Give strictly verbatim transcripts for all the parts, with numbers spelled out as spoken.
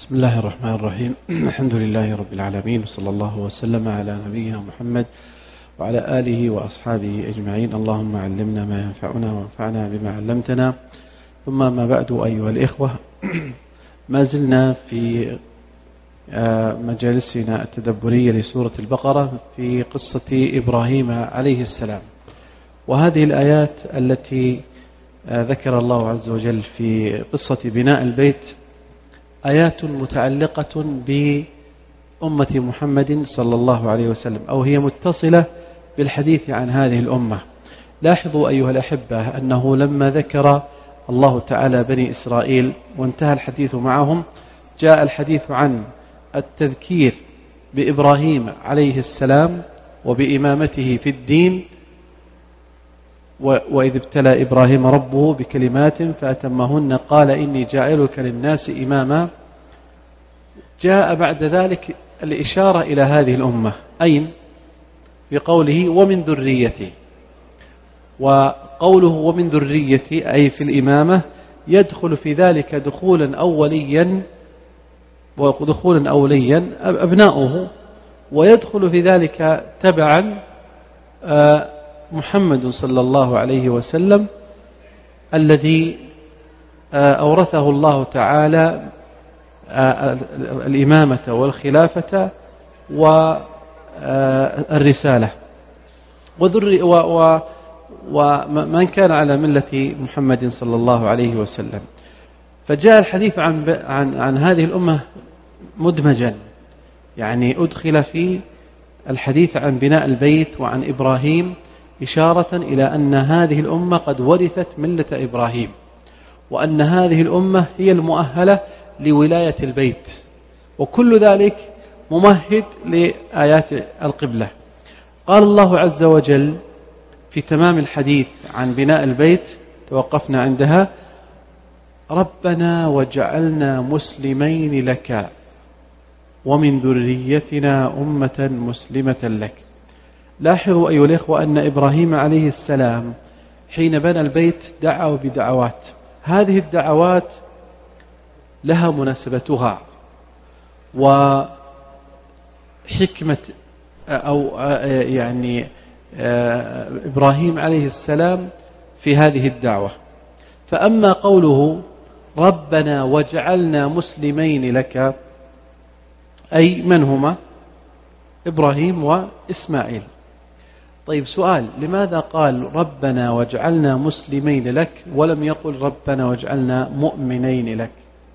بسم الله الرحمن الرحيم. الحمد لله رب العالمين، وصلى الله وسلم على نبينا محمد وعلى آله وأصحابه أجمعين. اللهم علمنا ما ينفعنا وانفعنا بما علمتنا. ثم ما بعد أيها الإخوة، ما زلنا في مجالسنا التدبرية لسورة البقرة في قصة إبراهيم عليه السلام، وهذه الآيات التي ذكر الله عز وجل في قصة بناء البيت آيات متعلقة بأمة محمد صلى الله عليه وسلم، أو هي متصلة بالحديث عن هذه الأمة. لاحظوا أيها الأحبة أنه لما ذكر الله تعالى بني إسرائيل وانتهى الحديث معهم، جاء الحديث عن التذكير بإبراهيم عليه السلام وبإمامته في الدين، وإذ ابتلى إبراهيم ربه بكلمات فأتمهن قال إني جاعلك للناس إماما. جاء بعد ذلك الإشارة إلى هذه الأمة، أين؟ بقوله ومن ذريتي، وقوله ومن ذريتي أي في الإمامة يدخل في ذلك دخولا أوليا ودخولا أوليا أبناؤه، ويدخل في ذلك تبعا محمد صلى الله عليه وسلم الذي أورثه الله تعالى الإمامة والخلافة والرسالة ومن كان على ملة محمد صلى الله عليه وسلم. فجاء الحديث عن, عن, عن هذه الأمة مدمجا، يعني أدخل في الحديث عن بناء البيت وعن إبراهيم إشارة إلى أن هذه الأمة قد ورثت ملة إبراهيم، وأن هذه الأمة هي المؤهلة لولاية البيت، وكل ذلك ممهد لآيات القبلة. قال الله عز وجل في تمام الحديث عن بناء البيت، توقفنا عندها: ربنا وجعلنا مسلمين لك ومن ذريتنا أمة مسلمة لك. لاحظوا أيها الإخوة أن إبراهيم عليه السلام حين بنى البيت دعوا بدعوات، هذه الدعوات لها مناسبتها وحكمة، أو يعني إبراهيم عليه السلام في هذه الدعوة. فأما قوله ربنا وجعلنا مسلمين لك، أي من هما؟ إبراهيم وإسماعيل. طيب سؤال: لماذا قال ربنا وجعلنا مسلمين لك ولم يقل ربنا وجعلنا مؤمنين لك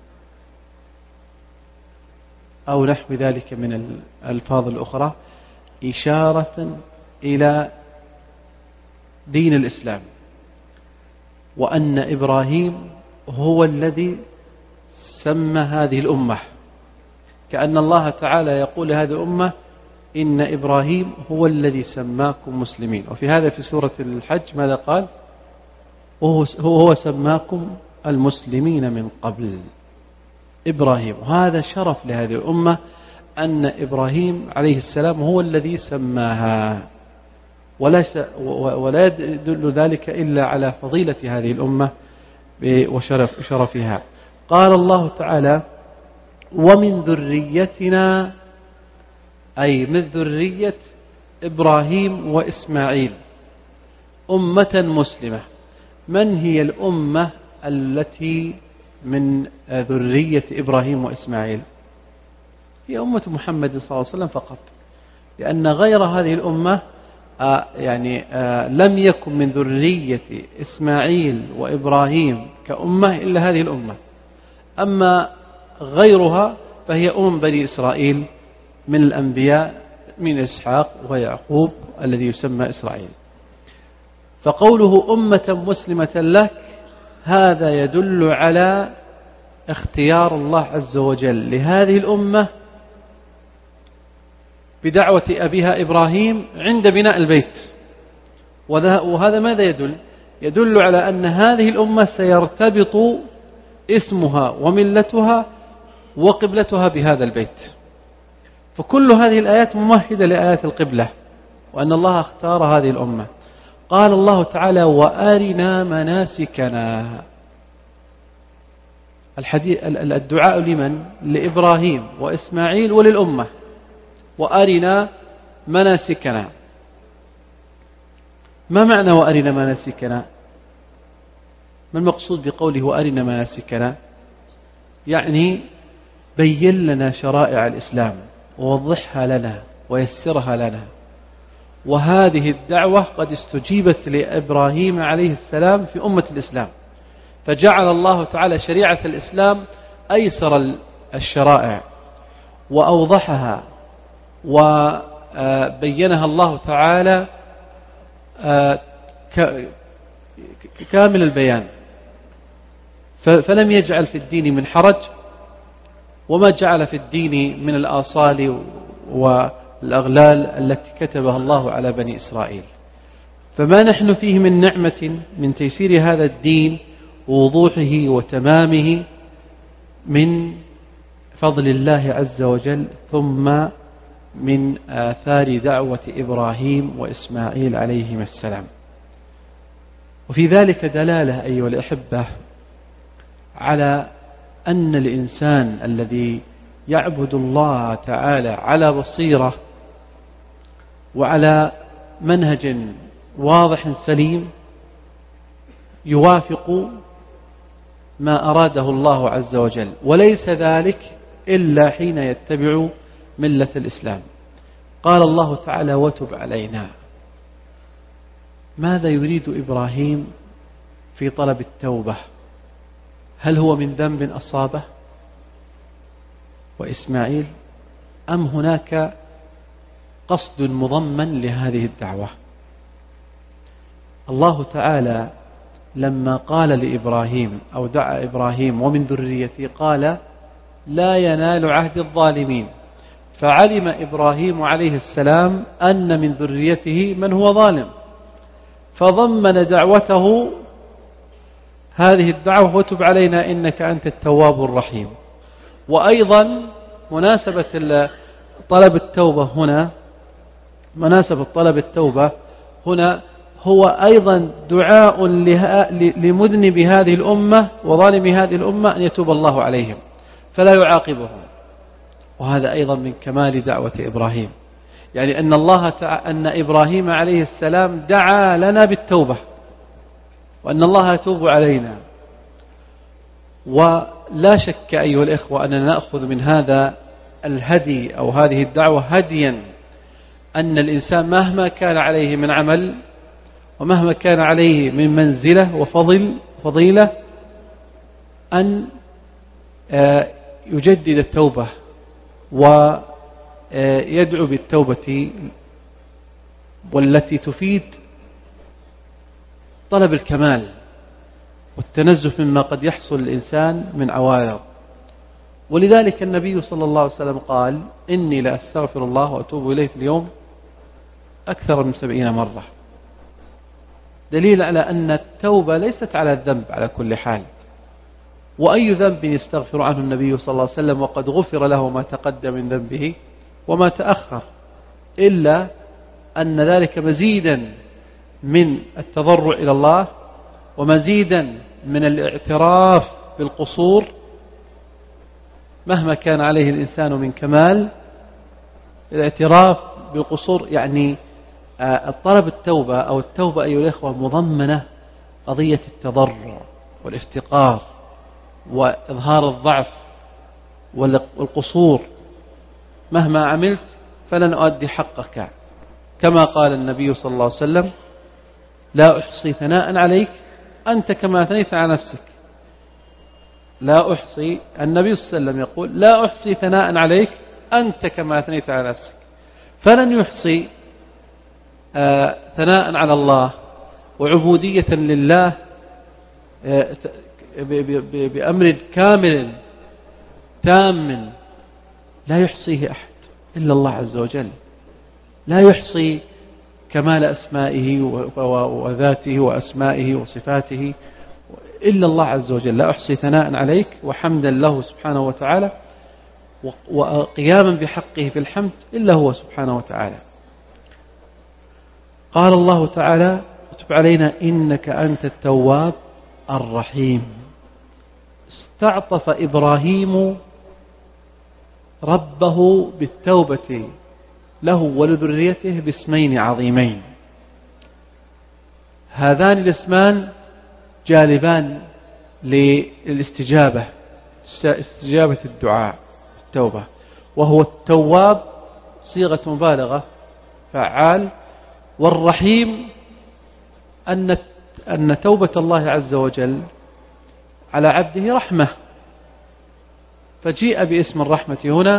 أو نحو ذلك من الألفاظ الأخرى؟ إشارة إلى دين الإسلام، وأن إبراهيم هو الذي سمى هذه الأمة، كأن الله تعالى يقول لهذه الأمة إن إبراهيم هو الذي سماكم مسلمين. وفي هذا في سورة الحج ماذا قال؟ هو هو سماكم المسلمين من قبل إبراهيم. وهذا شرف لهذه الأمة أن إبراهيم عليه السلام هو الذي سماها، ولا ولا يدل ذلك إلا على فضيلة هذه الأمة وشرف شرفها. قال الله تعالى ومن ذريتنا، أي من ذرية إبراهيم وإسماعيل أمة مسلمة. من هي الأمة التي من ذرية إبراهيم وإسماعيل؟ هي أمة محمد صلى الله عليه وسلم فقط، لأن غير هذه الأمة آه يعني آه لم يكن من ذرية إسماعيل وإبراهيم كأمة إلا هذه الأمة. أما غيرها فهي أم بني إسرائيل من الأنبياء من إسحاق ويعقوب الذي يسمى إسرائيل. فقوله أمة مسلمة لك هذا يدل على اختيار الله عز وجل لهذه الأمة بدعوة أبيها إبراهيم عند بناء البيت. وهذا ماذا يدل؟ يدل على أن هذه الأمة سيرتبط اسمها وملتها وقبلتها بهذا البيت. فكل هذه الآيات ممهدة لآيات القبلة، وأن الله اختار هذه الأمة. قال الله تعالى وأرنا مناسكنا، الحديث الدعاء لمن؟ لإبراهيم وإسماعيل وللأمة. وأرنا مناسكنا. ما معنى وأرنا مناسكنا؟ ما المقصود بقوله وأرنا مناسكنا؟ يعني بين لنا شرائع الإسلام ووضحها لنا ويسرها لنا. وهذه الدعوة قد استجيبت لإبراهيم عليه السلام في أمة الإسلام، فجعل الله تعالى شريعة الإسلام أيسر الشرائع وأوضحها وبينها الله تعالى كامل البيان، فلم يجعل في الدين من حرج، وما جعل في الدين من الآصال والأغلال التي كتبها الله على بني إسرائيل. فما نحن فيه من نعمة من تيسير هذا الدين ووضوحه وتمامه من فضل الله عز وجل، ثم من آثار دعوة إبراهيم وإسماعيل عليهما السلام. وفي ذلك دلالة أيها الأحبة على أن الإنسان الذي يعبد الله تعالى على بصيرة وعلى منهج واضح سليم يوافق ما أراده الله عز وجل، وليس ذلك إلا حين يتبع ملة الإسلام. قال الله تعالى وتب علينا. ماذا يريد إبراهيم في طلب التوبة؟ هل هو من ذنب أصابه وإسماعيل، أم هناك قصد مضمن لهذه الدعوة؟ الله تعالى لما قال لإبراهيم أو دعا إبراهيم ومن ذريته قال لا ينال عهد الظالمين، فعلم إبراهيم عليه السلام أن من ذريته من هو ظالم، فضمن دعوته هذه الدعوة وتب علينا إنك أنت التواب الرحيم. وأيضا مناسبة طلب التوبة هنا مناسبة طلب التوبة هنا هو أيضا دعاء لمذنب هذه الأمة وظالم هذه الأمة أن يتوب الله عليهم فلا يعاقبهم. وهذا أيضا من كمال دعوة إبراهيم، يعني أن الله تعالى أن إبراهيم عليه السلام دعا لنا بالتوبة وأن الله يتوب علينا. ولا شك أيها الإخوة أننا نأخذ من هذا الهدي أو هذه الدعوة هديا أن الإنسان مهما كان عليه من عمل ومهما كان عليه من منزلة وفضل فضيلة أن يجدد التوبة ويدعو بالتوبة، والتي تفيد طلب الكمال والتنزه مما قد يحصل الإنسان من عوارض. ولذلك النبي صلى الله عليه وسلم قال إني لأستغفر الله وأتوب إليه في اليوم أكثر من سبعين مرة، دليل على أن التوبة ليست على الذنب على كل حال. وأي ذنب يستغفر عنه النبي صلى الله عليه وسلم وقد غفر له ما تقدم من ذنبه وما تأخر، إلا أن ذلك مزيدا من التضرع إلى الله ومزيدا من الاعتراف بالقصور مهما كان عليه الإنسان من كمال. الاعتراف بالقصور يعني الطلب التوبة أو التوبة أيها الإخوة مضمنة قضية التضرع والافتقار وإظهار الضعف والقصور، مهما عملت فلن أؤدي حقك، كما قال النبي صلى الله عليه وسلم لا أحصي ثناء عليك أنت كما أثنيت على نفسك. لا أحصي، النبي صلى الله عليه وسلم يقول لا أحصي ثناء عليك أنت كما أثنيت على نفسك. فلن يحصي آه ثناء على الله وعبودية لله آه بأمر كامل تام لا يحصيه أحد إلا الله عز وجل. لا يحصي كمال أسمائه وذاته وأسمائه وصفاته إلا الله عز وجل. لا أحصي ثناء عليك وحمدا له سبحانه وتعالى وقياما بحقه في الحمد إلا هو سبحانه وتعالى. قال الله تعالى وتب علينا إنك أنت التواب الرحيم. استعطف إبراهيم ربه بالتوبة له ولذريته باسمين عظيمين. هذان الاسمان جالبان للاستجابة، استجابة الدعاء، التوبة، وهو التواب صيغة مبالغة فعال، والرحيم أن أن توبة الله عز وجل على عبده رحمة، فجيء باسم الرحمة هنا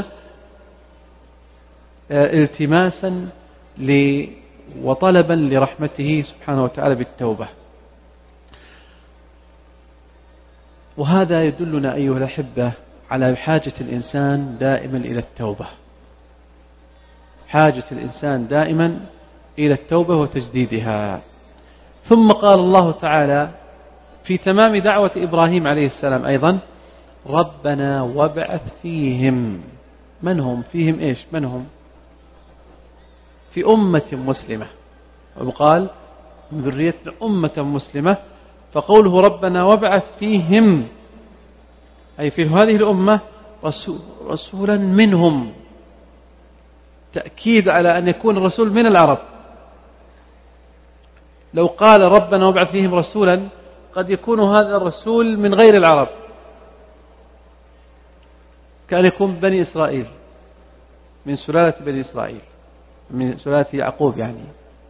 التماسا وطلبا لرحمته سبحانه وتعالى بالتوبة. وهذا يدلنا أيها الأحبة على حاجة الإنسان دائما إلى التوبة، حاجة الإنسان دائما إلى التوبة وتجديدها. ثم قال الله تعالى في تمام دعوة إبراهيم عليه السلام أيضا: ربنا وابعث فيهم. من هم؟ فيهم إيش؟ من هم؟ في أمة مسلمة، وقال من ذريتنا أمة مسلمة، فقوله ربنا وابعث فيهم أي في هذه الأمة رسولا منهم، تأكيد على أن يكون الرسول من العرب. لو قال ربنا وابعث فيهم رسولا قد يكون هذا الرسول من غير العرب، كان يكون بني إسرائيل، من سلالة بني إسرائيل، من سلالة يعقوب يعني.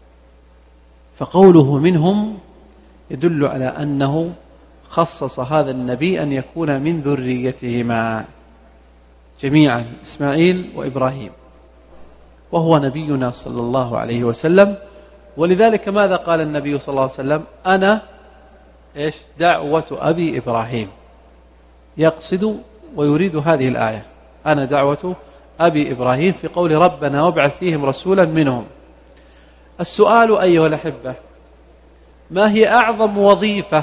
فقوله منهم يدل على أنه خصص هذا النبي أن يكون من ذريتهما جميعا، إسماعيل وإبراهيم، وهو نبينا صلى الله عليه وسلم. ولذلك ماذا قال النبي صلى الله عليه وسلم؟ أنا إيش؟ دعوة أبي إبراهيم، يقصد ويريد هذه الآية، أنا دعوة أبي إبراهيم، في قول ربنا وابعث فيهم رسولا منهم. السؤال أيها الأحبة: ما هي أعظم وظيفة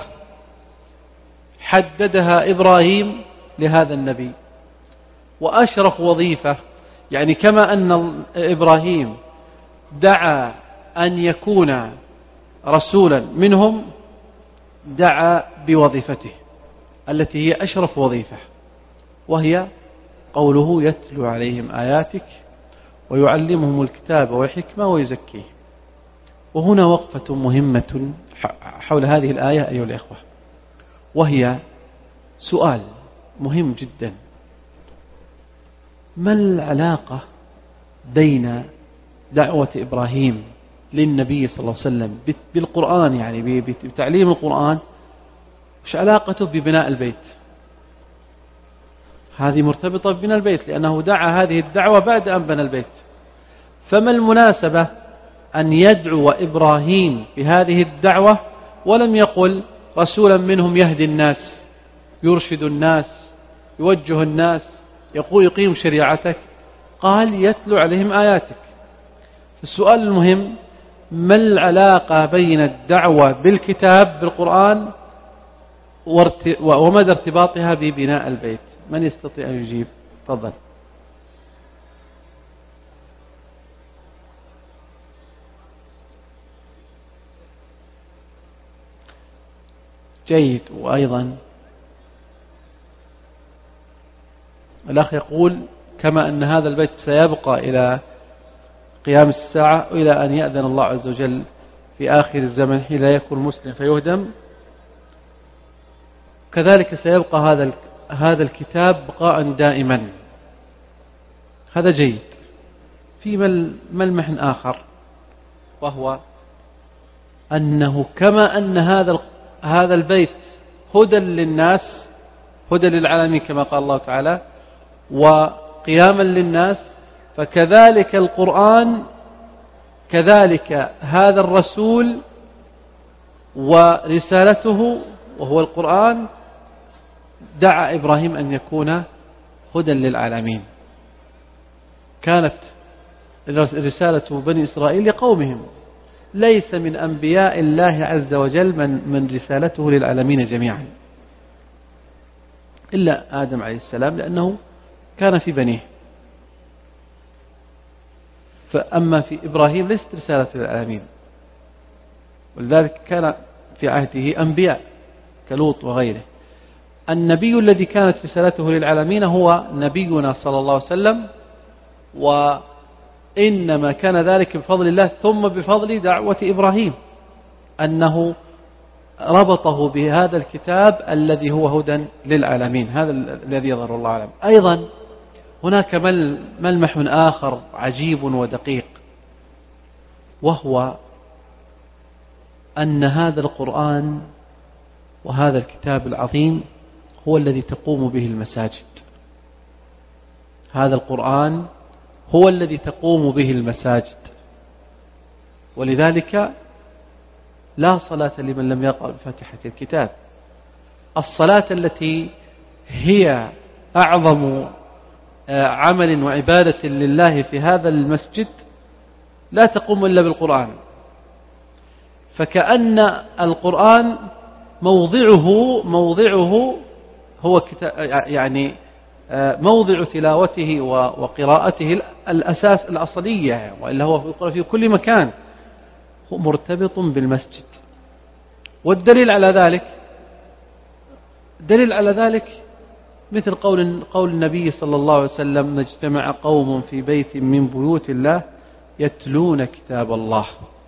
حددها إبراهيم لهذا النبي، وأشرف وظيفة؟ يعني كما أن إبراهيم دعا أن يكون رسولا منهم، دعا بوظيفته التي هي أشرف وظيفة، وهي قوله يتلو عليهم آياتك ويعلمهم الكتاب والحكمة ويزكيهم. وهنا وقفة مهمة حول هذه الآية أيها الإخوة، وهي سؤال مهم جدا: ما العلاقة بين دعوة إبراهيم للنبي صلى الله عليه وسلم بالقرآن، يعني بتعليم القرآن، وش علاقته ببناء البيت؟ هذه مرتبطة ببناء البيت، لأنه دعا هذه الدعوة بعد أن بنى البيت. فما المناسبة أن يدعو إبراهيم بهذه الدعوة ولم يقل رسولا منهم يهدي الناس، يرشد الناس، يوجه الناس، يقول يقيم شريعتك؟ قال يتلو عليهم آياتك. السؤال المهم: ما العلاقة بين الدعوة بالكتاب بالقرآن ومدى ارتباطها ببناء البيت؟ من يستطيع أن يجيب؟ تفضل. جيد. وأيضا الأخ يقول: كما أن هذا البيت سيبقى إلى قيام الساعة وإلى أن يأذن الله عز وجل في آخر الزمن حين لا يكون مسلم فيهدم، كذلك سيبقى هذا هذا الكتاب بقاء دائما. هذا جيد. في ملمح آخر، وهو أنه كما أن هذا هذا البيت هدى للناس، هدى للعالمين كما قال الله تعالى، وقياما للناس، فكذلك القرآن، كذلك هذا الرسول ورسالته وهو القرآن دعا إبراهيم أن يكون هدى للعالمين. كانت رسالة بني إسرائيل لقومهم، ليس من أنبياء الله عز وجل من, من رسالته للعالمين جميعا إلا آدم عليه السلام، لأنه كان في بنيه. فأما في إبراهيم ليست رسالة للعالمين، ولذلك كان في عهده أنبياء كلوط وغيره. النبي الذي كانت رسالته للعالمين هو نبينا صلى الله عليه وسلم، وإنما كان ذلك بفضل الله ثم بفضل دعوة إبراهيم، أنه ربطه بهذا الكتاب الذي هو هدى للعالمين. هذا الذي يظهر الله أعلم. أيضا هناك ملمح آخر عجيب ودقيق، وهو أن هذا القرآن وهذا الكتاب العظيم هو الذي تقوم به المساجد. هذا القرآن هو الذي تقوم به المساجد، ولذلك لا صلاة لمن لم يقرأ بفاتحة الكتاب. الصلاة التي هي أعظم عمل وعبادة لله في هذا المسجد لا تقوم إلا بالقرآن، فكأن القرآن موضعه موضعه هو يعني موضع تلاوته وقراءته الأساس الأصلية، وإلا هو يقرأ في كل مكان، هو مرتبط بالمسجد. والدليل على ذلك دليل على ذلك مثل قول قول النبي صلى الله عليه وسلم: نجتمع قوم في بيت من بيوت الله يتلون كتاب الله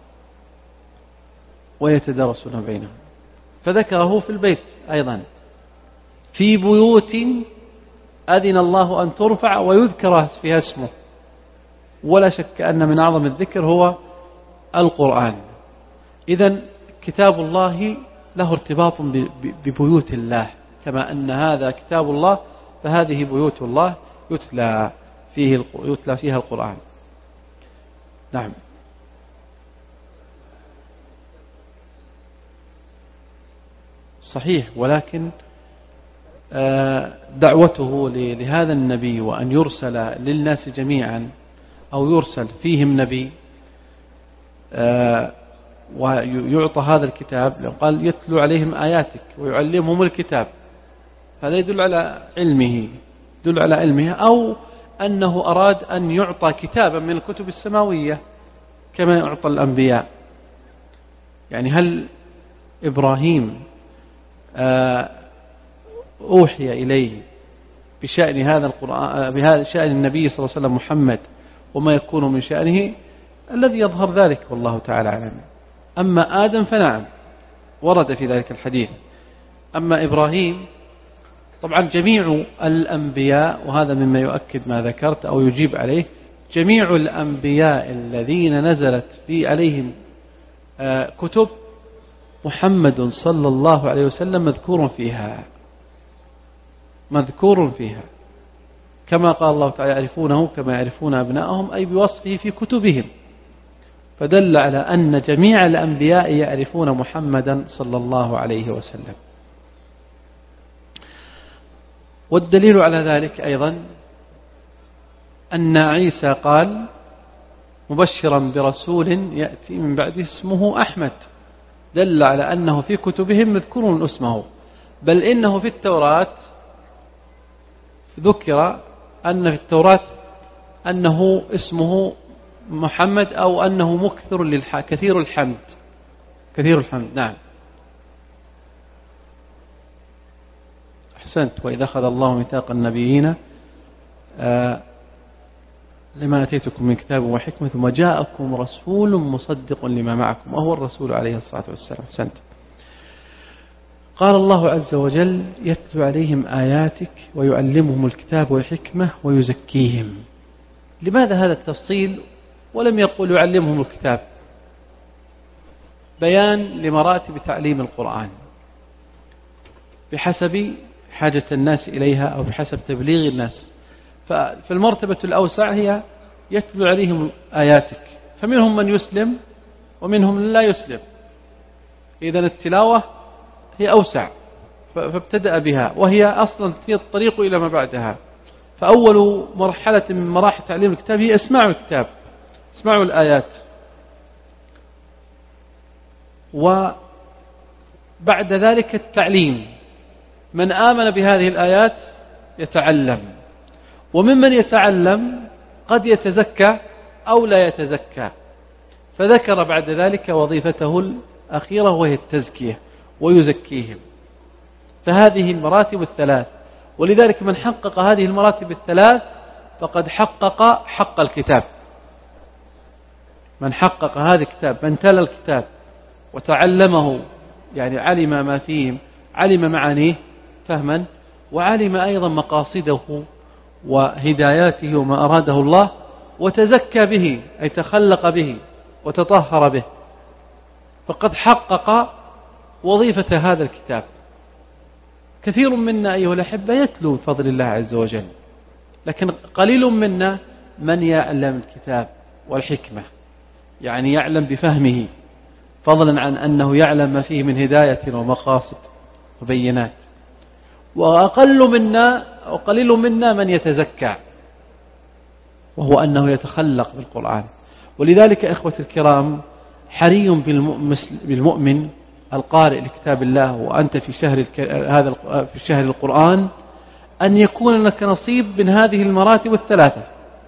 ويتدارسون بينهم. فذكره في البيت أيضا: في بيوت أذن الله أن ترفع ويذكر فيها اسمه. ولا شك أن من أعظم الذكر هو القرآن. إذن كتاب الله له ارتباط ببيوت الله، كما أن هذا كتاب الله فهذه بيوت الله يتلى فيه يتلى فيها القرآن. نعم. صحيح، ولكن دعوته لهذا النبي وأن يرسل للناس جميعا أو يرسل فيهم نبي ويعطى هذا الكتاب، لو قال يتلو عليهم آياتك ويعلمهم الكتاب، هذا يدل على علمه يدل على علمه أو أنه أراد أن يعطى كتابا من الكتب السماوية كما يعطى الأنبياء. يعني هل إبراهيم أوحي إليه بشأن هذا القرآن بهذا شأن النبي صلى الله عليه وسلم محمد وما يكون من شأنه؟ الذي يظهر ذلك والله تعالى أعلم. أما آدم فنعم ورد في ذلك الحديث. أما إبراهيم طبعا جميع الأنبياء، وهذا مما يؤكد ما ذكرت أو يجيب عليه، جميع الأنبياء الذين نزلت في عليهم كتب محمد صلى الله عليه وسلم مذكور فيها مذكور فيها كما قال الله تعالى: يعرفونه كما يعرفون أبناءهم، أي بوصفه في كتبهم. فدل على أن جميع الأنبياء يعرفون محمدا صلى الله عليه وسلم. والدليل على ذلك أيضا أن عيسى قال: مبشرا برسول يأتي من بعد اسمه أحمد. دل على أنه في كتبهم مذكور اسمه، بل إنه في التوراة ذكر أن في التوراة أنه اسمه محمد، أو أنه مكثر للح... كثير الحمد كثير الحمد نعم. أحسنت. وإذا أخذ الله ميثاق النبيين آه لما أتيتكم من كتاب وحكمة ثم جاءكم رسول مصدق لما معكم، وهو الرسول عليه الصلاة والسلام. أحسنت. قال الله عز وجل: يتلو عليهم آياتك ويعلمهم الكتاب والحكمة ويزكيهم. لماذا هذا التفصيل ولم يقول يعلمهم الكتاب؟ بيان لمراتب تعليم القرآن بحسب حاجة الناس إليها أو بحسب تبليغ الناس. فالمرتبة الأوسع هي يتلو عليهم آياتك، فمنهم من يسلم ومنهم لا يسلم. إذن التلاوة هي أوسع، فابتدأ بها، وهي أصلا هي الطريق إلى ما بعدها. فأول مرحلة من مراحل تعليم الكتاب هي اسماع الكتاب، اسماع الآيات. وبعد ذلك التعليم. من آمن بهذه الآيات يتعلم، وممن يتعلم قد يتزكى أو لا يتزكى. فذكر بعد ذلك وظيفته الأخيرة وهي التزكية ويزكيهم. فهذه المراتب الثلاث، ولذلك من حقق هذه المراتب الثلاث فقد حقق حق الكتاب. من حقق هذا الكتاب، من تلا الكتاب وتعلمه، يعني علم ما فيه، علم معانيه فهما، وعلم أيضا مقاصده وهداياته وما أراده الله، وتزكى به أي تخلق به وتطهر به، فقد حقق وظيفة هذا الكتاب. كثير منا أيها الأحبة يتلو بفضل الله عز وجل، لكن قليل منا من يعلم الكتاب والحكمة، يعني يعلم بفهمه، فضلا عن أنه يعلم ما فيه من هداية ومقاصد وبينات. وأقل منا وقليل منا من يتزكى، وهو أنه يتخلق بالقرآن. ولذلك إخوة الكرام، حري بالمؤمن القارئ لكتاب الله وأنت في شهر هذا في شهر القرآن أن يكون لك نصيب من هذه المراتب الثلاثة،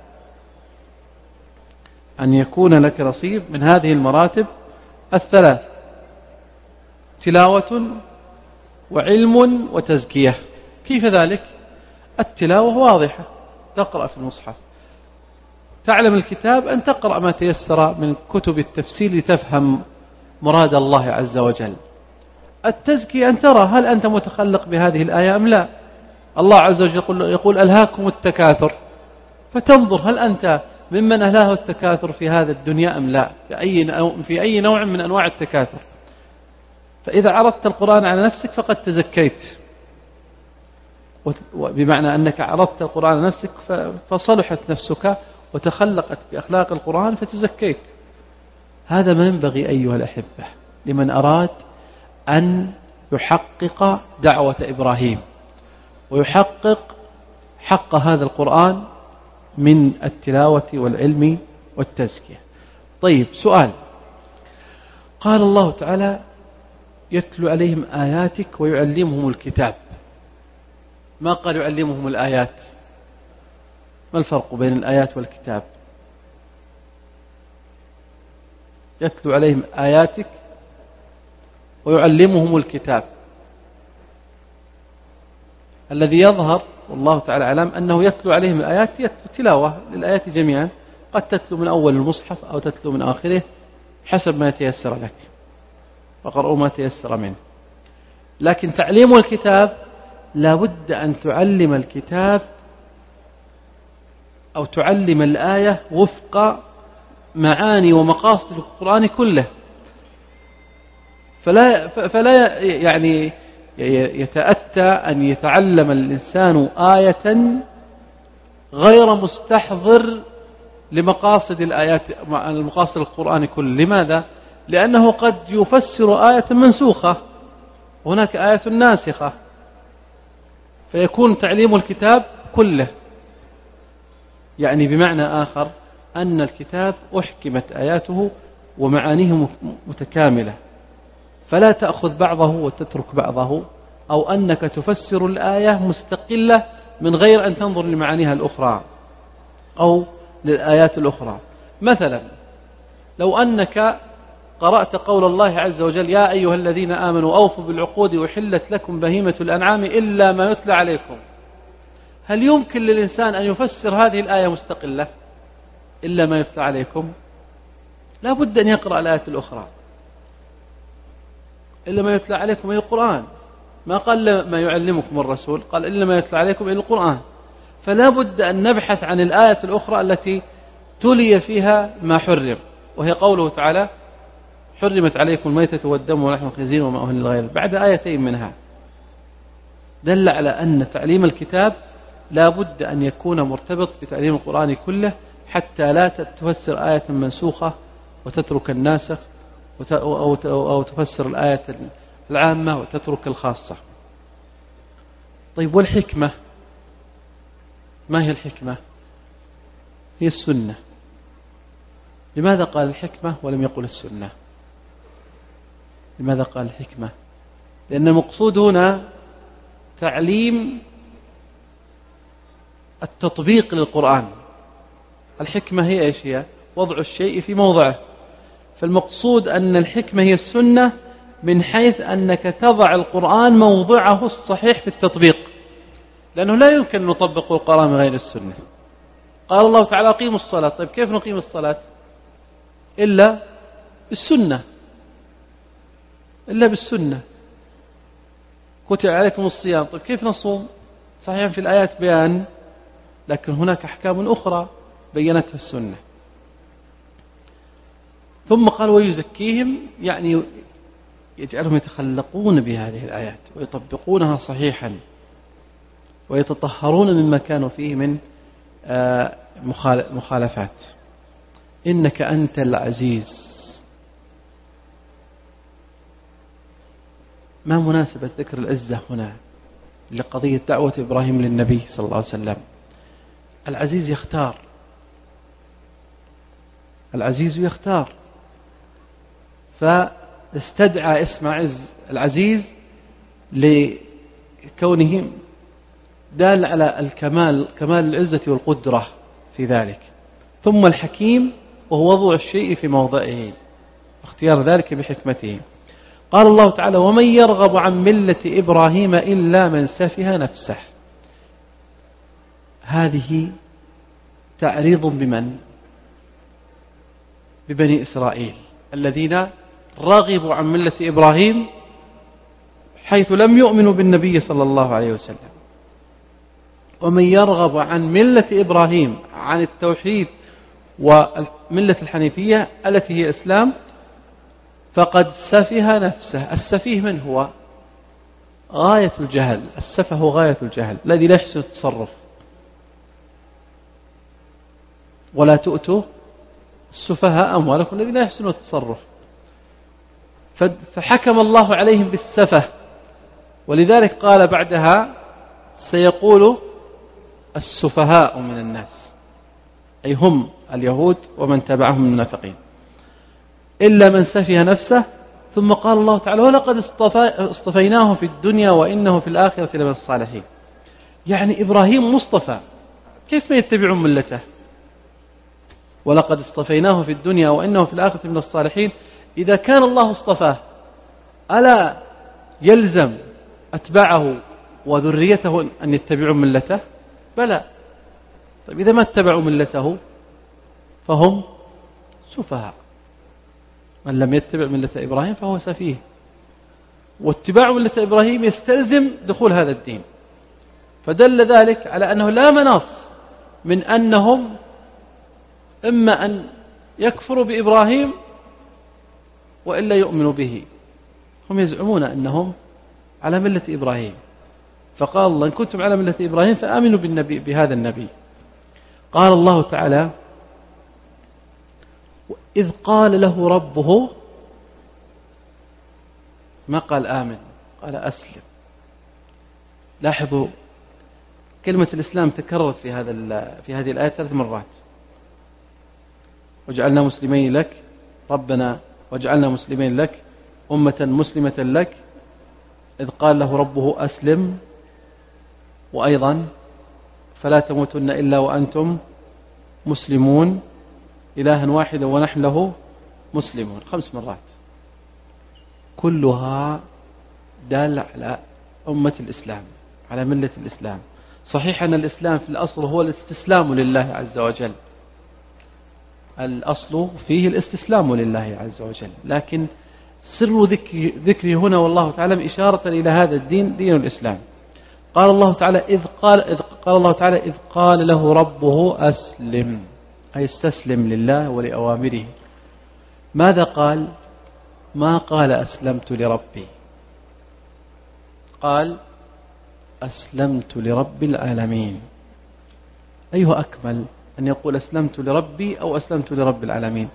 أن يكون لك نصيب من هذه المراتب الثلاث: تلاوة وعلم وتزكية. كيف ذلك؟ التلاوة واضحة، تقرأ في المصحف، تعلم الكتاب أن تقرأ ما تيسر من كتب التفسير لتفهم مراد الله عز وجل. التزكية أن ترى هل أنت متخلق بهذه الآية أم لا. الله عز وجل يقول, يقول ألهاكم التكاثر، فتنظر هل أنت ممن ألهاه التكاثر في هذا الدنيا أم لا، في أي, في أي نوع من أنواع التكاثر. فإذا عرضت القرآن على نفسك فقد تزكيت، بمعنى أنك عرضت القرآن على نفسك فصلحت نفسك وتخلقت بأخلاق القرآن فتزكيت. هذا ما ينبغي أيها الأحبة لمن أراد أن يحقق دعوة إبراهيم ويحقق حق هذا القرآن من التلاوة والعلم والتزكية. طيب، سؤال. قال الله تعالى: يتلو عليهم آياتك ويعلمهم الكتاب. ما قال يعلمهم الآيات؟ ما الفرق بين الآيات والكتاب؟ يتلو عليهم آياتك ويعلمهم الكتاب. الذي يظهر والله تعالى أعلم أنه يتلو عليهم الآيات تلاوة للآيات جميعا، قد تتلو من أول المصحف أو تتلو من آخره حسب ما يتيسر لك، فقرأوا ما تيسر منه. لكن تعليم الكتاب لا بد أن تعلم الكتاب أو تعلم الآية وفق معاني ومقاصد القرآن كله، فلا فلا يعني يتأتى أن يتعلم الإنسان آية غير مستحضر لمقاصد الآيات المقاصد القرآن كله. لماذا؟ لأنه قد يفسر آية منسوخة وهناك آية ناسخة، فيكون تعليم الكتاب كله، يعني بمعنى آخر أن الكتاب أحكمت آياته ومعانيه متكاملة، فلا تأخذ بعضه وتترك بعضه، أو أنك تفسر الآية مستقلة من غير أن تنظر لمعانيها الأخرى أو للآيات الأخرى. مثلا لو أنك قرأت قول الله عز وجل: يا أيها الذين آمنوا أوفوا بالعقود وحلت لكم بهيمة الأنعام إلا ما يتلى عليكم، هل يمكن للإنسان أن يفسر هذه الآية مستقلة إلا ما يتلى عليكم؟ لا بد أن يقرأ الآيات الأخرى. إلا ما يتلى عليكم إلى القرآن، ما قال ما يعلمكم الرسول، قال إلا ما يتلى عليكم إلى القرآن. فلا بد أن نبحث عن الآية الأخرى التي تلي فيها ما حرم، وهي قوله تعالى: حرمت عليكم الميتة والدم ولحم الخنزير وما أهل للغير، بعد آيتين منها. دل على أن تعليم الكتاب لا بد أن يكون مرتبط بتعليم القرآن كله، حتى لا تفسر آية منسوخة وتترك الناسخ، أو تفسر الآية العامة وتترك الخاصة. طيب، والحكمة؟ ما هي الحكمة؟ هي السنة. لماذا قال الحكمة ولم يقل السنة؟ لماذا قال الحكمة؟ لأن المقصود هنا تعليم التطبيق للقرآن. الحكمة هي إيش؟ هي وضع الشيء في موضعه. فالمقصود أن الحكمة هي السنة من حيث أنك تضع القرآن موضعه الصحيح في التطبيق، لأنه لا يمكن أن نطبق القرآن من غير السنة. قال الله تعالى قيموا الصلاة، طيب كيف نقيم الصلاة إلا بالسنة؟ إلا بالسنة. كتب عليكم الصيام، طيب كيف نصوم؟ صحيح في الآيات بيان، لكن هناك أحكام أخرى بينتها السنة. ثم قال ويزكيهم، يعني يجعلهم يتخلقون بهذه الآيات ويطبقونها صحيحا ويتطهرون مما كانوا فيه من مخالفات. إنك أنت العزيز. ما مناسبة ذكر العزة هنا لقضية دعوة إبراهيم للنبي صلى الله عليه وسلم؟ العزيز يختار، العزيز يختار، فاستدعى اسم عز العزيز لكونه دال على الكمال، كمال العزة والقدرة في ذلك. ثم الحكيم وهو وضع الشيء في موضعه، اختيار ذلك بحكمته. قال الله تعالى ومن يرغب عن ملة إبراهيم إلا من سفه نفسه. هذه تعريض بمن؟ ببني إسرائيل الذين رغبوا عن ملة إبراهيم حيث لم يؤمنوا بالنبي صلى الله عليه وسلم. ومن يرغب عن ملة إبراهيم، عن التوحيد وملة الحنيفية التي هي إسلام، فقد سفه نفسه. السفيه من هو؟ غاية الجهل. السفه هو غاية الجهل الذي لا يحسن التصرف. ولا تؤتوا السفهاء أموالكم الذي لا يحسن التصرف. فحكم الله عليهم بالسفه، ولذلك قال بعدها سيقول السفهاء من الناس، أي هم اليهود ومن تبعهم من المنافقين، إلا من سفه نفسه. ثم قال الله تعالى ولقد اصطفيناه في الدنيا وإنه في الآخرة لمن الصالحين. يعني إبراهيم مصطفى، كيف ما يتبعون ملته؟ ولقد اصطفيناه في الدنيا وإنه في الآخرة من الصالحين. إذا كان الله اصطفاه ألا يلزم أتباعه وذريته أن يتبعوا ملته؟ بلى. طيب إذا ما اتبعوا ملته فهم سفهاء. من لم يتبع ملة إبراهيم فهو سفيه. واتباع ملة إبراهيم يستلزم دخول هذا الدين. فدل ذلك على أنه لا مناص من أنهم إما أن يكفروا بإبراهيم وإلا يؤمنوا به. هم يزعمون أنهم على ملة إبراهيم، فقال الله إن كنتم على ملة إبراهيم فآمنوا بالنبي، بهذا النبي. قال الله تعالى إذ قال له ربه، ما قال آمن، قال أسلم. لاحظوا كلمة الإسلام تكررت في هذا في هذه الآية ثلاث مرات. وجعلنا مسلمين لك ربنا وجعلنا مسلمين لك أمة مسلمة لك. إذ قال له ربه أسلم، وأيضا فلا تموتن إلا وأنتم مسلمون، إلها واحدا ونحن له مسلمون. خمس مرات كلها دال على أمة الإسلام، على ملة الإسلام. صحيح أن الإسلام في الأصل هو الاستسلام لله عز وجل، الأصل فيه الاستسلام لله عز وجل، لكن سر ذكري هنا والله تعالى إشارة إلى هذا الدين، دين الإسلام. قال الله تعالى إذ قال, إذ قال الله تعالى إذ قال له ربه أسلم، أي استسلم لله ولأوامره. ماذا قال؟ ما قال أسلمت لربي، قال أسلمت لرب العالمين. أيه أكمل أن يقول أسلمت لربي أو أسلمت لرب العالمين؟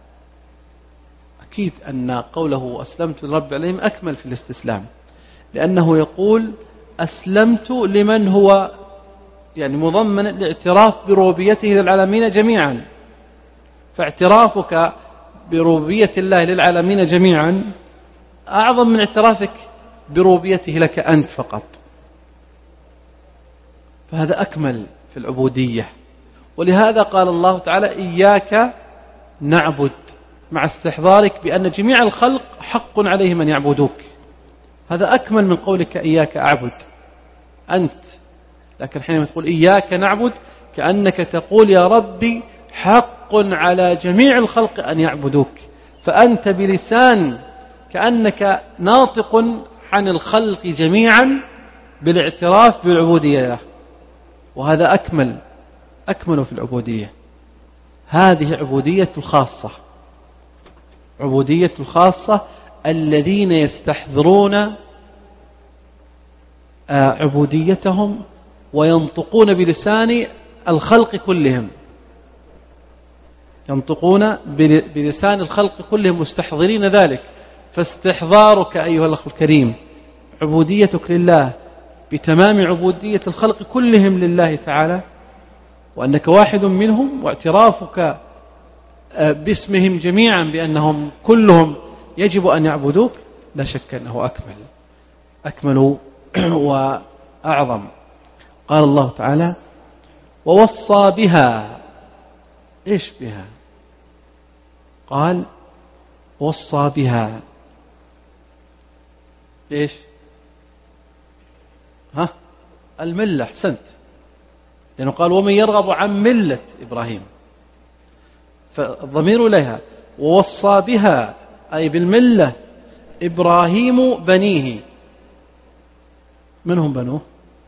أكيد أن قوله أسلمت لرب العالمين أكمل في الاستسلام، لأنه يقول أسلمت لمن هو يعني مضمن الاعتراف بربوبيته للعالمين جميعا. فاعترافك بربوبية الله للعالمين جميعا أعظم من اعترافك بربوبيته لك أنت فقط. فهذا أكمل في العبودية. ولهذا قال الله تعالى إياك نعبد، مع استحضارك بأن جميع الخلق حق عليهم أن يعبدوك. هذا أكمل من قولك إياك أعبد أنت، لكن حينما تقول إياك نعبد كأنك تقول يا ربي حق على جميع الخلق أن يعبدوك، فأنت بلسان كأنك ناطق عن الخلق جميعا بالاعتراف بالعبودية له، وهذا أكمل أكمل في العبودية. هذه عبودية الخاصة، عبودية الخاصة الذين يستحضرون عبوديتهم وينطقون بلسان الخلق كلهم، ينطقون بلسان الخلق كلهم مستحضرين ذلك. فاستحضارك أيها الأخ الكريم عبوديتك لله بتمام عبودية الخلق كلهم لله تعالى، وأنك واحد منهم، واعترافك باسمهم جميعا بأنهم كلهم يجب أن يعبدوك، لا شك أنه أكمل أكمل وأعظم. قال الله تعالى ووصى بها. إيش بها؟ قال وصى بها إيش؟ ها الملة. أحسنت، لأنه قال ومن يرغب عن ملة إبراهيم، فالضمير لها. ووصى بها أي بالملة إبراهيم بنيه. من هم بنوه؟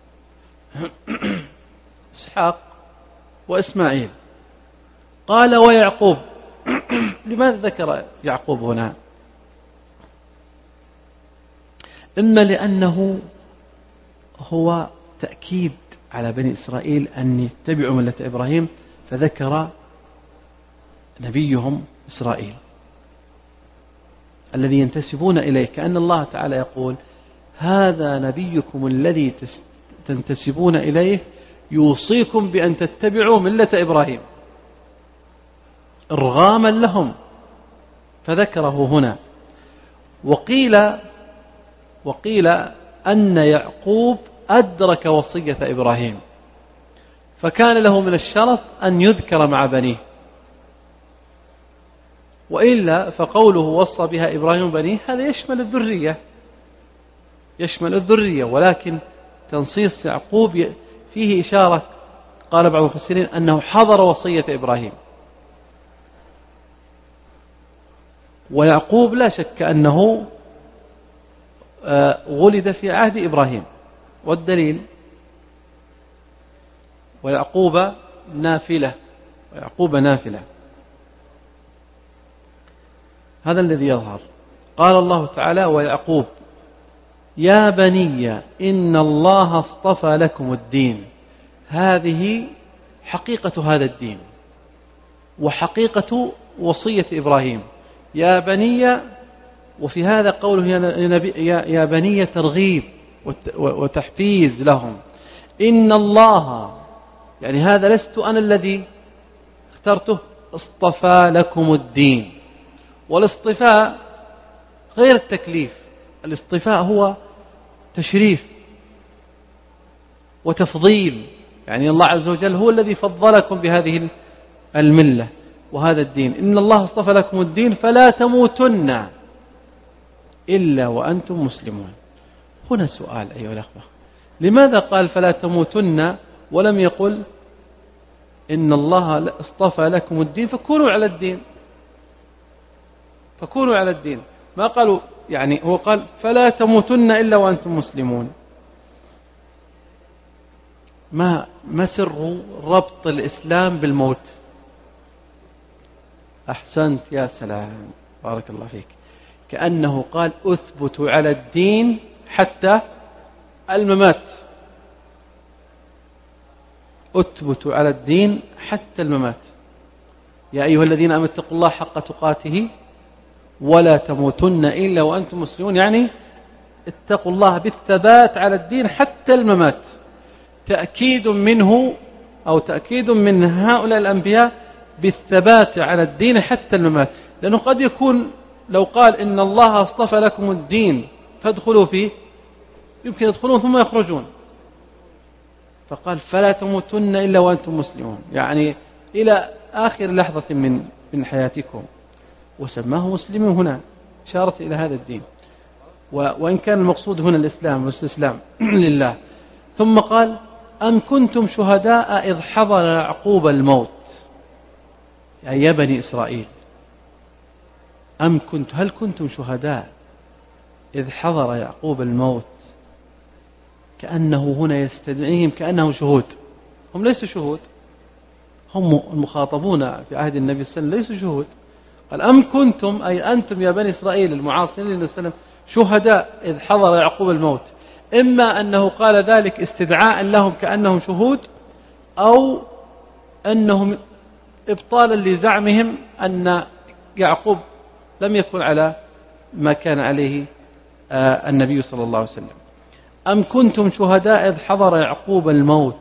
إسحاق وإسماعيل. قال ويعقوب. لماذا ذكر يعقوب هنا؟ إما لأنه هو تأكيد على بني إسرائيل أن يتبعوا ملة إبراهيم، فذكر نبيهم إسرائيل الذي ينتسبون إليه، كأن الله تعالى يقول هذا نبيكم الذي تنتسبون إليه يوصيكم بأن تتبعوا ملة إبراهيم إرغاما لهم، فذكره هنا. وقيل وقيل أن يعقوب أدرك وصية إبراهيم، فكان له من الشرف أن يذكر مع بنيه، وإلا فقوله وصى بها إبراهيم بنيه هذا يشمل الذرية، يشمل الذرية، ولكن تنصيص يعقوب فيه إشارة قال بعض المفسرين أنه حضر وصية إبراهيم. ويعقوب لا شك أنه ولد في عهد إبراهيم، والدليل ويعقوب نافلة، ويعقوب نافلة، هذا الذي يظهر. قال الله تعالى ويعقوب يا بني إن الله اصطفى لكم الدين. هذه حقيقة هذا الدين وحقيقة وصية إبراهيم، يا بني. وفي هذا قوله يا بني ترغيب وتحفيز لهم. إن الله يعني هذا لست أنا الذي اخترته، اصطفى لكم الدين. والاصطفاء غير التكليف، الاصطفاء هو تشريف وتفضيل، يعني الله عز وجل هو الذي فضلكم بهذه الملة وهذا الدين. إن الله اصطفى لكم الدين فلا تموتن إلا وأنتم مسلمون. هنا سؤال أيها الأخوة، لماذا قال فلا تموتن ولم يقل إن الله اصطفى لكم الدين فكونوا على الدين، فكونوا على الدين؟ ما قالوا، يعني هو قال فلا تموتن إلا وأنتم مسلمون. ما ما سر ربط الإسلام بالموت؟ أحسنت، يا سلام، بارك الله فيك. كأنه قال أثبتوا على الدين حتى الممات، أثبتوا على الدين حتى الممات. يا أيها الذين آمنوا اتقوا الله حق تقاته ولا تموتن إلا وأنتم مسلمون، يعني اتقوا الله بالثبات على الدين حتى الممات. تأكيد منه أو تأكيد من هؤلاء الأنبياء بالثبات على الدين حتى الممات، لأنه قد يكون لو قال إن الله اصطفى لكم الدين فادخلوا فيه، يمكن يدخلون ثم يخرجون، فقال فلا تموتن إلا وأنتم مسلمون، يعني إلى آخر لحظة من من حياتكم، وسماه مسلمين هنا. إشارة إلى هذا الدين، وإن كان المقصود هنا الإسلام والاستسلام لله. ثم قال أم كنتم شهداء إذ حضر يعقوب الموت، يعني يا بني إسرائيل، أم كنت هل كنتم شهداء إذ حضر يعقوب الموت، كأنه هنا يستدعيهم كأنه شهود، هم ليسوا شهود، هم المخاطبون في عهد النبي صلى الله عليه وسلم ليسوا شهود. قال أم كنتم أي أنتم يا بني إسرائيل المعاصرين للنبي صلى الله عليه وسلم شهداء إذ حضر يعقوب الموت، إما أنه قال ذلك استدعاء لهم كأنهم شهود، أو أنهم إبطالا لزعمهم أن يعقوب لم يكن على ما كان عليه النبي صلى الله عليه وسلم. أم كنتم شهداء إذ حضر يعقوب الموت،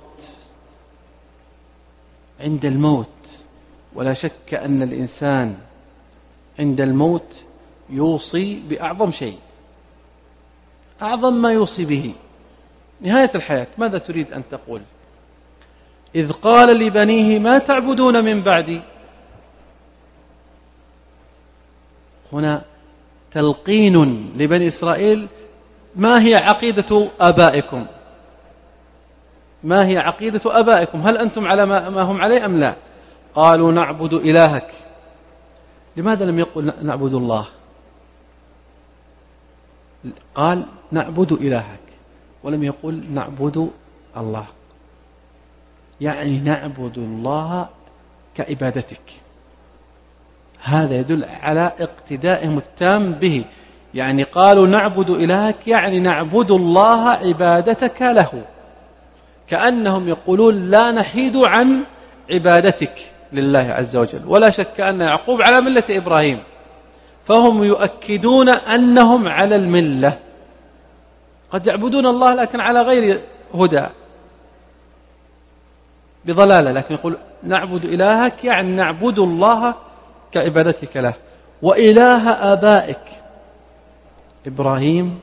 عند الموت، ولا شك أن الإنسان عند الموت يوصي بأعظم شيء، أعظم ما يوصي به نهاية الحياة. ماذا تريد أن تقول؟ إذ قال لبنيه ما تعبدون من بعدي، هنا تلقين لبني إسرائيل ما هي عقيدة آبائكم، ما هي عقيدة آبائكم، هل أنتم على ما هم عليه أم لا؟ قالوا نعبد إلهك. لماذا لم يقل نعبد الله؟ قال نعبد إلهك ولم يقل نعبد الله، يعني نعبد الله كعبادتك. هذا يدل على اقتدائهم التام به، يعني قالوا نعبد إلهك يعني نعبد الله عبادتك له، كأنهم يقولون لا نحيد عن عبادتك لله عز وجل. ولا شك أن يعقوب على ملة إبراهيم، فهم يؤكدون أنهم على الملة، قد يعبدون الله لكن على غير هدى بضلالة، لكن يقول نعبد إلهك يعني نعبد الله كعبادتك له. وإله آبائك إبراهيم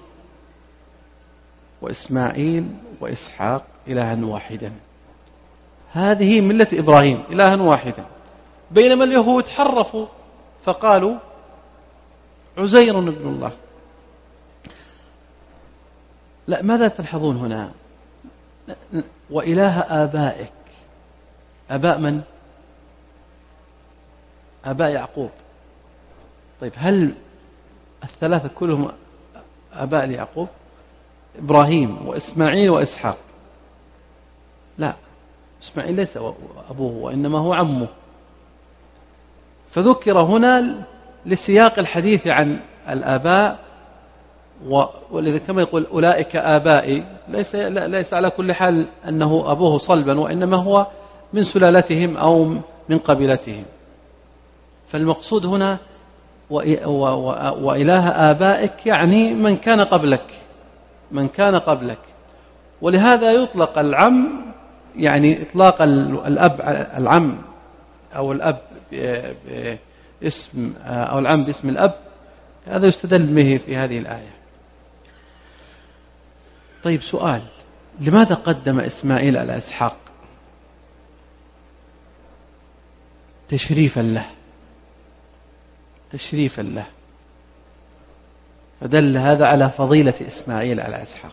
وإسماعيل وإسحاق إلها واحدا، هذه ملة إبراهيم إلها واحدا، بينما اليهود حرفوا فقالوا عزير ابن الله. لا، ماذا تلحظون هنا؟ وإله آبائك، آباء من؟ آباء يعقوب. طيب هل الثلاثة كلهم آباء ليعقوب؟ إبراهيم وإسماعيل وإسحاق؟ لا، إسماعيل ليس أبوه وإنما هو عمه، فذكر هنا لسياق الحديث عن الآباء، ولذا كما يقول أولئك آبائي، ليس, ليس على كل حال أنه أبوه صلبا، وإنما هو من سلالتهم أو من قبيلتهم. فالمقصود هنا وإله آبائك يعني من كان قبلك، من كان قبلك. ولهذا يطلق العم، يعني إطلاق الأب العم أو الأب باسم أو العم باسم الأب، هذا يستدل به في هذه الآية. طيب سؤال، لماذا قدم إسماعيل على إسحاق؟ تشريفا له، تشريفا له، فدل هذا على فضيلة إسماعيل على إسحاق.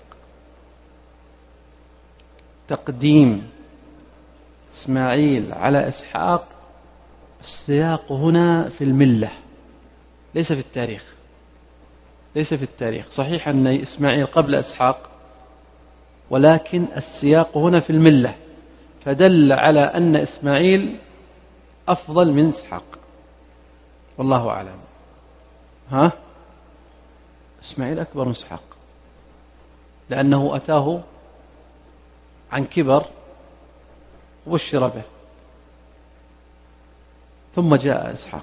تقديم إسماعيل على إسحاق، السياق هنا في الملة ليس في التاريخ، ليس في التاريخ. صحيح أن إسماعيل قبل إسحاق، ولكن السياق هنا في الملة، فدل على أن إسماعيل أفضل من إسحاق، والله أعلم. ها؟ إسماعيل أكبر من إسحاق، لأنه أتاه عن كبر وبشر به، ثم جاء إسحاق.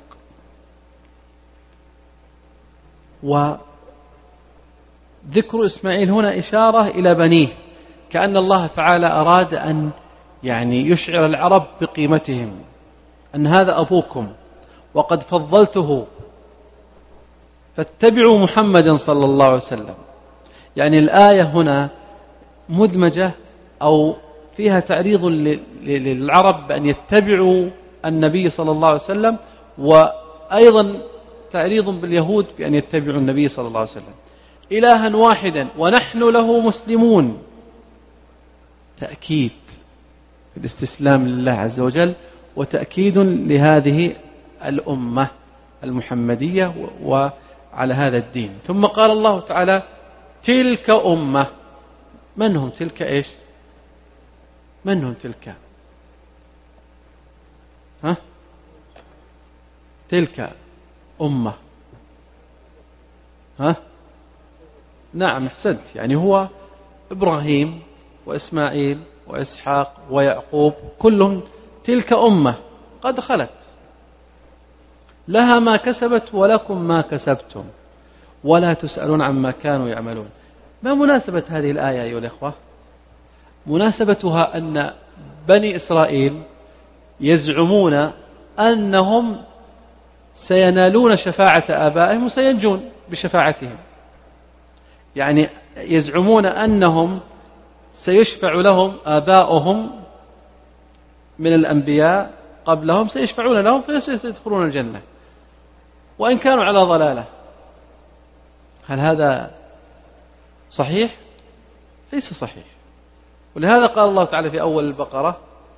وذكر إسماعيل هنا إشارة إلى بنيه، كأن الله تعالى أراد أن يعني يشعر العرب بقيمتهم، أن هذا أبوكم وقد فضلته، فاتبعوا محمدا صلى الله عليه وسلم. يعني الآية هنا مدمجة أو فيها تعريض للعرب بأن يتبعوا النبي صلى الله عليه وسلم، وأيضا تعريض باليهود بأن يتبعوا النبي صلى الله عليه وسلم. إلها واحدا ونحن له مسلمون، تأكيد الاستسلام لله عز وجل وتأكيد لهذه الأمة المحمدية وعلى هذا الدين. ثم قال الله تعالى تلك أمة. من هم تلك؟ إيش من هم تلك؟ ها تلك أمة. ها نعم أحسنت، يعني هو إبراهيم وإسماعيل وإسحاق ويعقوب كلهم تلك أمة قد خلت لها ما كسبت ولكم ما كسبتم ولا تسألون عما كانوا يعملون. ما مناسبة هذه الآية أيها الأخوة؟ مناسبتها أن بني إسرائيل يزعمون أنهم سينالون شفاعة آبائهم وسينجون بشفاعتهم، يعني يزعمون أنهم سيشفع لهم آباؤهم من الأنبياء قبلهم، سيشفعون لهم فسيدخلون الجنة وإن كانوا على ضلالة. هل هذا صحيح؟ ليس صحيح. ولهذا قال الله تعالى في أول البقرة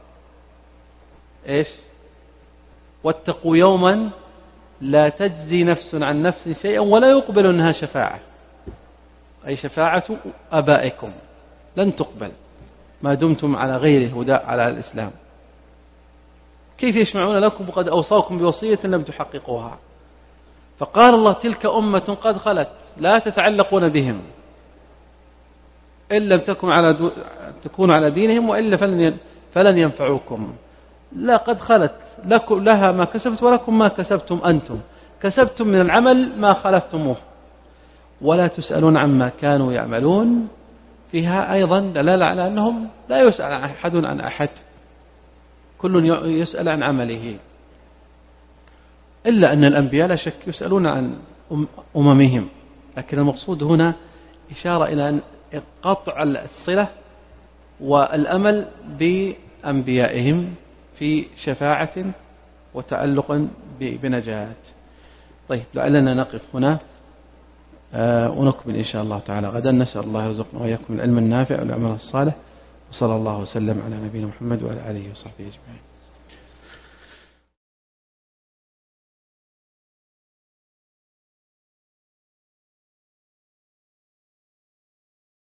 إيش؟ واتقوا يوما لا تجزي نفس عن نفس شيئا ولا يقبل منها شفاعة، أي شفاعة آبائكم لن تقبل ما دمتم على غير الهدى على الإسلام. كيف يشفعون لكم وقد أوصاكم بوصية لم تحققوها؟ فقال الله تلك أمة قد خلت لا تتعلقون بهم إن لم تكن على تكونوا على دينهم وإلا فلن فلن ينفعوكم. لا قد خلت لكم لها ما كسبت ولكم ما كسبتم أنتم، كسبتم من العمل ما خلفتموه ولا تسألون عما كانوا يعملون. فيها أيضا دلالة على أنهم لا يسأل أحد عن أحد، كل يسأل عن عمله، إلا أن الأنبياء لا شك يسألون عن أممهم، لكن المقصود هنا إشارة إلى قطع الصلة والأمل بأنبيائهم في شفاعة وتعلق بنجاة. طيب لعلنا نقف هنا آه ونكمل إن شاء الله تعالى غدا. نسأل الله يرزقنا وإياكم العلم النافع والعمل الصالح، وصلى الله وسلم على نبينا محمد وعلى آله وصحبه أجمعين.